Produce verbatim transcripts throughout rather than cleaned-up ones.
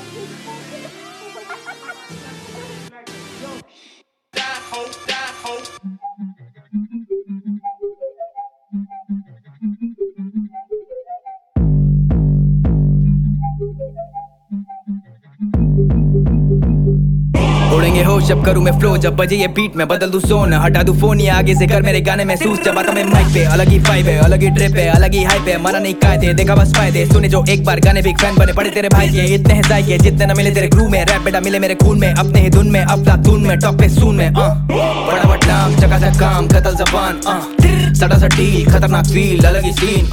उड़ेंगे होश जब करूँ मैं फ्लो, जब बजे ये बीट में बदल दूं सोन, हटा दूं फोन ये आगे से कर मेरे गाने महसूस, जब आता मैं माइक पे अलग ही वाइब है, अलग ही ट्रिप है, अलग ही हाइप है, मना नहीं कायदे देखा बस फायदे, सुने जो एक बार गाने बिग फैन बने पड़े तेरे भाई के, इतने हैं जायके जितने न मिले तेरे क्रू में, रैप बेटा मिले मेरे खून में, अपने ही धुन में अपना धुन में, टॉप पे सून में, फटाफट नाम चकाचक काम कतल जबान, सड़ा सा डील खतरनाक फील अलग ही सीन,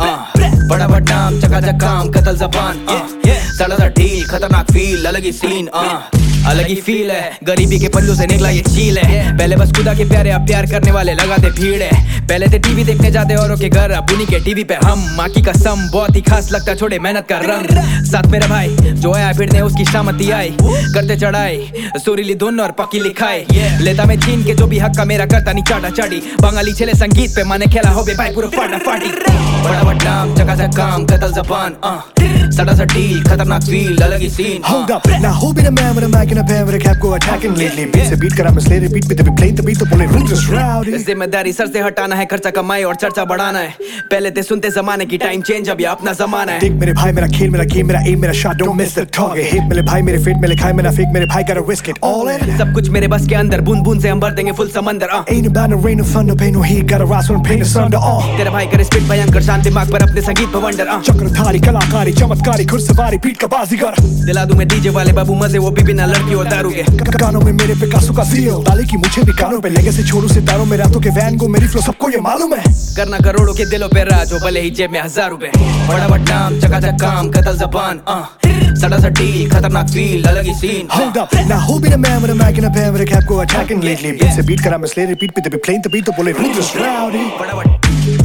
फटाफट नाम चकाचक काम कतल जबान, सड़ा सा डील खतरनाक फील अलग ही सीन, अलग ही फील है, गरीबी के पल्लू से निकला ये चील है, पहले बस खुदा के प्यारे अब प्यार करने वाले लगाते भीड़ है, पहले थे टीवी देखने जाते औरों के घर, अब उन्हीं के टीवी पे हम, माँ की कसम बहुत ही खास लगता छोड़े मेहनत का रंग, साथ मेरा भाई जो आया भिड़ने उसकी शामती आई, करते चढ़ाई सुरीली धुन और पक्की लिखाई, लेता मैं छीन के जो भी हक का मेरा करता नहीं चाटा चाटी, बंगाली छेले संगीत पे माने खेला हो बे भाई पूरा फाटा फाटी, फटाफट नाम चकाचक काम कतल जबान, सड़ा सा डील खतरनाक फील अलग ही scene. Hold up, now who be the man with a mic and a pen with a cap go attacking lately? Beat से beat करा मैं slay beat पे तभी play the beat तो बोले ruthless rowdy. जिम्मेदारी सर से हटाना है, खर्चा कमाई और चर्चा बढ़ाना है, पहले थे सुनते जमाने की टाइम चेंज अब ये अपना जमाना है. देख मेरे भाई मेरा खेल मेरा गेम मेरा aim मेरा shot don't miss the target. Hit मेरे भाई मेरे fate मेरे खाए मेरा fake मेरे भाई gotta risk it all in. सब कुछ मेरे बस के अंदर बूंद बूंद से हम भर देंगे फुल समंदर. Ain't about no rain or thunder pain no heat gotta rise when pain is under all. तेरा भाई करे स्पिट भयंकर शांत दिमाग पर अपने संगीत पर वंडर. चक्रधारी कलाकारी चमत्कारी घुड़सवारी पीठ का बाजीगर. दिला दूं मैं डीजे वाले बाबू मजे वो भी बिना लड़की और दारू के. गानों में मेरे पिकासो का ज़ील डाले की मुझे भी कानों पे लगे से छोड़ू सितारों में रातों के वैन को मेरी फ्लो सबको ये मालूम है. करना करोड़ों के दिलों पे राज हो भले ही जेब में हजार रुपए. फटाफट नाम चकाचक काम कतल जबान, सड़ा सा डील खतरनाक फील अलग ही scene. Hold up, now who be the man with a mic and a pen with a cap go attacking lately? Beat से beat करा मैं slay repeat पे तभी playing the beat तो बोले ruthless rowdy. फटाफट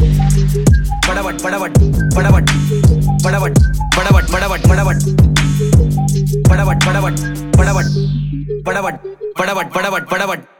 फटाफट फटाफट फटाफट फटाफट फटाफट फटाफट फटाफट फटाफट फटाफट फटाफट फटाफट फटाफट फटाफट फटाफट